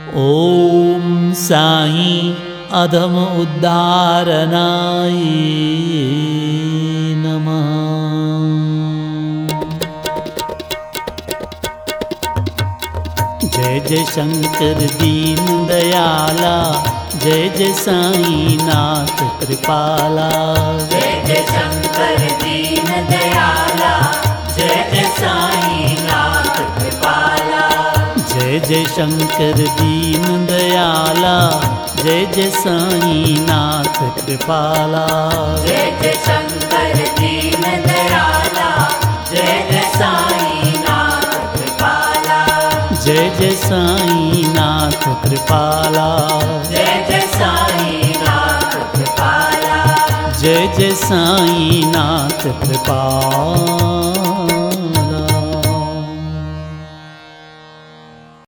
ओम साईं अधम उद्धारनाय नमः। जय जय शंकर दीन दयाला, जय जय साईं नाथ कृपाला। जय जय शंकर दीन दयाला, जय जय साईं नाथ कृपाला। जय जय शंकर दीन दयाला, जय जय साईं नाथ कृपाला। जय जय शंकर दीन दयाला, जय जय साईं नाथ कृपाला। जय जय साईं नाथ कृपाला। जय जय साईं नाथ कृपाला। जय जय साईं नाथ कृपाला।